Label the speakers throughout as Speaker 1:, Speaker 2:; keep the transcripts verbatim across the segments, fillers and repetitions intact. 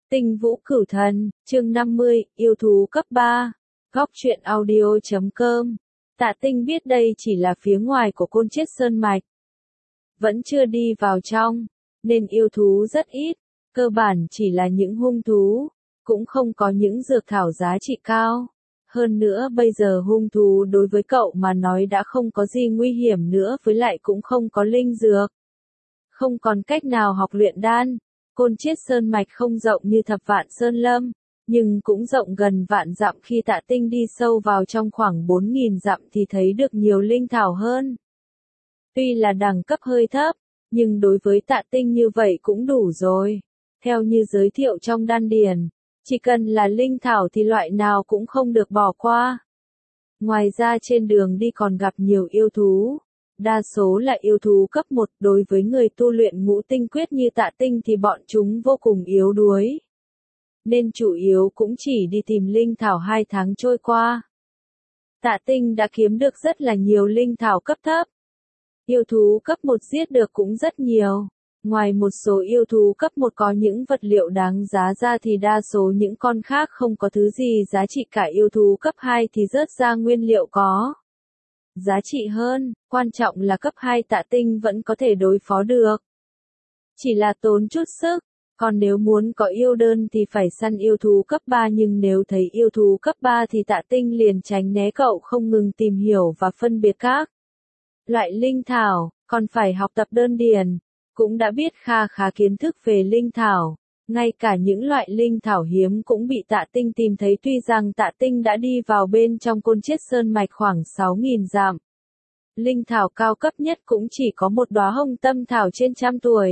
Speaker 1: Tinh Vũ Cửu Thần, chương năm mươi, yêu thú cấp ba. Góc truyện audio chấm com. Tạ Tinh biết đây chỉ là phía ngoài của Côn Chiết Sơn Mạch. Vẫn chưa đi vào trong, nên yêu thú rất ít, cơ bản chỉ là những hung thú, cũng không có những dược thảo giá trị cao. Hơn nữa bây giờ hung thú đối với cậu mà nói đã không có gì nguy hiểm nữa, với lại cũng không có linh dược. Không còn cách nào học luyện đan. Côn Chiết Sơn Mạch không rộng như Thập Vạn Sơn Lâm, nhưng cũng rộng gần vạn dặm. Khi Tạ Tinh đi sâu vào trong khoảng bốn nghìn dặm thì thấy được nhiều linh thảo hơn. Tuy là đẳng cấp hơi thấp, nhưng đối với Tạ Tinh như vậy cũng đủ rồi. Theo như giới thiệu trong đan điền, chỉ cần là linh thảo thì loại nào cũng không được bỏ qua. Ngoài ra trên đường đi còn gặp nhiều yêu thú. Đa số là yêu thú cấp một, đối với người tu luyện ngũ tinh quyết như Tạ Tinh thì bọn chúng vô cùng yếu đuối. Nên chủ yếu cũng chỉ đi tìm linh thảo hai tháng trôi qua. Tạ Tinh đã kiếm được rất là nhiều linh thảo cấp thấp. Yêu thú cấp một giết được cũng rất nhiều. Ngoài một số yêu thú cấp một có những vật liệu đáng giá ra thì đa số những con khác không có thứ gì giá trị cả. Yêu thú cấp hai thì rớt ra nguyên liệu có giá trị hơn, quan trọng là cấp hai Tạ Tinh vẫn có thể đối phó được. Chỉ là tốn chút sức, còn nếu muốn có yêu đơn thì phải săn yêu thú cấp ba, nhưng nếu thấy yêu thú cấp ba thì Tạ Tinh liền tránh né. Cậu không ngừng tìm hiểu và phân biệt các loại linh thảo, còn phải học tập đơn điền, cũng đã biết kha khá kiến thức về linh thảo. Ngay cả những loại linh thảo hiếm cũng bị Tạ Tinh tìm thấy. Tuy rằng Tạ Tinh đã đi vào bên trong Côn Chiết Sơn Mạch khoảng sáu nghìn dặm. Linh thảo cao cấp nhất cũng chỉ có một đóa hồng tâm thảo trên trăm tuổi.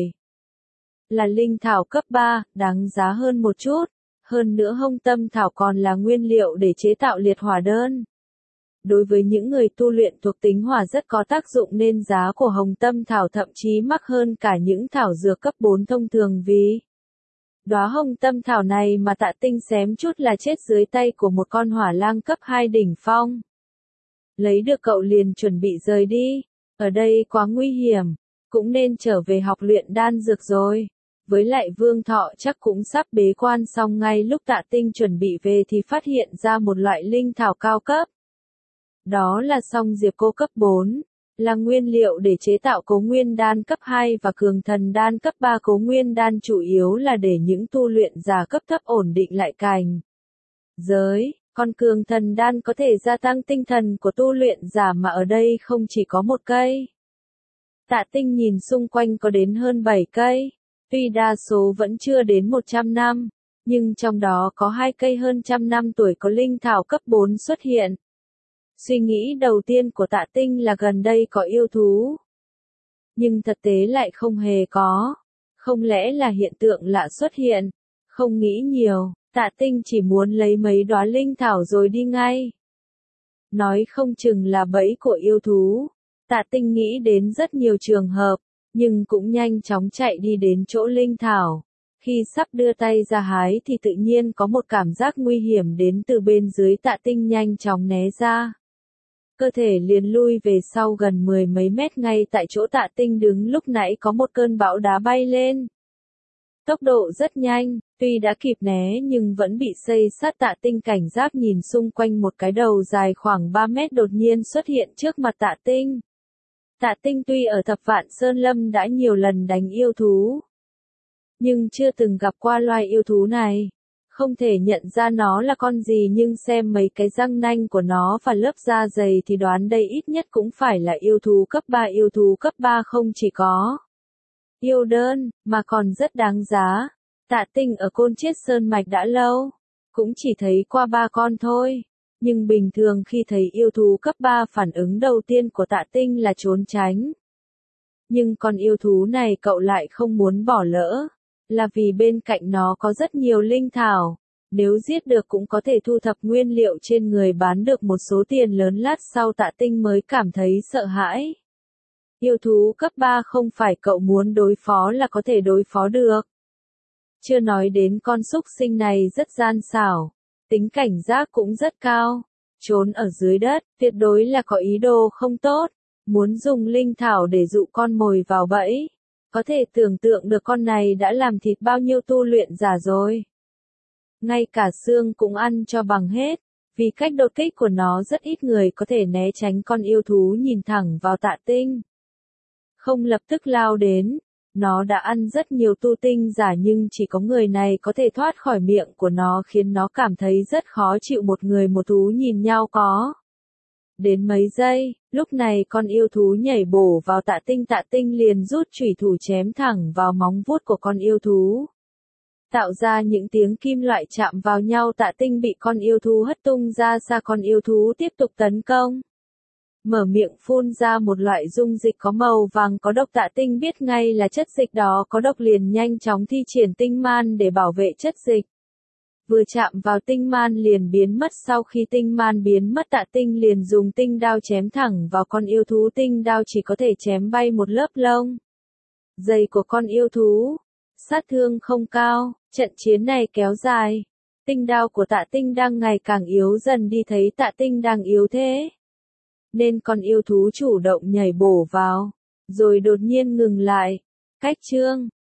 Speaker 1: Là linh thảo cấp ba, đáng giá hơn một chút. Hơn nữa hồng tâm thảo còn là nguyên liệu để chế tạo liệt hỏa đơn. Đối với những người tu luyện thuộc tính hỏa rất có tác dụng, nên giá của hồng tâm thảo thậm chí mắc hơn cả những thảo dược cấp bốn thông thường. Vì đóa hồng tâm thảo này mà Tạ Tinh xém chút là chết dưới tay của một con hỏa lang cấp hai đỉnh phong. Lấy được cậu liền chuẩn bị rời đi. Ở đây quá nguy hiểm, cũng nên trở về học luyện đan dược rồi. Với lại Vương Thọ chắc cũng sắp bế quan xong. Ngay lúc Tạ Tinh chuẩn bị về thì phát hiện ra một loại linh thảo cao cấp. Đó là song diệp cô cấp bốn. Là nguyên liệu để chế tạo Cố Nguyên đan cấp hai và Cường Thần đan cấp ba. Cố Nguyên đan chủ yếu là để những tu luyện giả cấp thấp ổn định lại cảnh giới, còn Cường Thần đan có thể gia tăng tinh thần của tu luyện giả, mà ở đây không chỉ có một cây. Tạ Tinh nhìn xung quanh có đến hơn bảy cây, tuy đa số vẫn chưa đến một trăm năm, nhưng trong đó có hai cây hơn trăm năm tuổi có linh thảo cấp bốn xuất hiện. Suy nghĩ đầu tiên của Tạ Tinh là gần đây có yêu thú. Nhưng thực tế lại không hề có. Không lẽ là hiện tượng lạ xuất hiện? Không nghĩ nhiều, Tạ Tinh chỉ muốn lấy mấy đóa linh thảo rồi đi ngay. Nói không chừng là bẫy của yêu thú. Tạ Tinh nghĩ đến rất nhiều trường hợp, nhưng cũng nhanh chóng chạy đi đến chỗ linh thảo. Khi sắp đưa tay ra hái thì tự nhiên có một cảm giác nguy hiểm đến từ bên dưới. Tạ Tinh nhanh chóng né ra. Cơ thể liền lui về sau gần mười mấy mét. Ngay tại chỗ Tạ Tinh đứng lúc nãy có một cơn bão đá bay lên. Tốc độ rất nhanh, tuy đã kịp né nhưng vẫn bị xây sát. Tạ Tinh cảnh giác nhìn xung quanh, một cái đầu dài khoảng ba mét đột nhiên xuất hiện trước mặt Tạ Tinh. Tạ Tinh tuy ở Thập Vạn Sơn Lâm đã nhiều lần đánh yêu thú, nhưng chưa từng gặp qua loài yêu thú này. Không thể nhận ra nó là con gì, nhưng xem mấy cái răng nanh của nó và lớp da dày thì đoán đây ít nhất cũng phải là yêu thú cấp ba. Yêu thú cấp ba không chỉ có yêu đơn, mà còn rất đáng giá. Tạ Tinh ở Côn Chiết Sơn Mạch đã lâu, cũng chỉ thấy qua ba con thôi. Nhưng bình thường khi thấy yêu thú cấp ba, phản ứng đầu tiên của Tạ Tinh là trốn tránh. Nhưng con yêu thú này cậu lại không muốn bỏ lỡ. Là vì bên cạnh nó có rất nhiều linh thảo. Nếu giết được cũng có thể thu thập nguyên liệu trên người, bán được một số tiền lớn. Lát sau Tạ Tinh mới cảm thấy sợ hãi. Yêu thú cấp ba không phải cậu muốn đối phó là có thể đối phó được. Chưa nói đến con súc sinh này rất gian xảo, tính cảnh giác cũng rất cao. Trốn ở dưới đất, tuyệt đối là có ý đồ không tốt. Muốn dùng linh thảo để dụ con mồi vào bẫy. Có thể tưởng tượng được con này đã làm thịt bao nhiêu tu luyện giả rồi. ngay cả xương cũng ăn cho bằng hết. Vì cách đột kích của nó rất ít người có thể né tránh con yêu thú nhìn thẳng vào Tạ Tinh. Không lập tức lao đến, nó đã ăn rất nhiều tu tinh giả nhưng chỉ có người này có thể thoát khỏi miệng của nó khiến nó cảm thấy rất khó chịu. Một người một thú nhìn nhau có đến mấy giây, lúc này con yêu thú nhảy bổ vào Tạ Tinh. Tạ Tinh liền rút chủy thủ chém thẳng vào móng vuốt của con yêu thú, tạo ra những tiếng kim loại chạm vào nhau. Tạ Tinh bị con yêu thú hất tung ra xa. Con yêu thú tiếp tục tấn công, mở miệng phun ra một loại dung dịch có màu vàng có độc. Tạ Tinh biết ngay là chất dịch đó có độc liền nhanh chóng thi triển tinh man để bảo vệ chất dịch. Vừa chạm vào tinh man liền biến mất. Sau khi tinh man biến mất, Tạ Tinh liền dùng tinh đao chém thẳng vào con yêu thú. Tinh đao chỉ có thể chém bay một lớp lông dày của con yêu thú, sát thương không cao. Trận chiến này kéo dài, tinh đao của Tạ Tinh đang ngày càng yếu dần đi. Thấy Tạ Tinh đang yếu thế nên con yêu thú chủ động nhảy bổ vào, rồi đột nhiên ngừng lại. Cách chương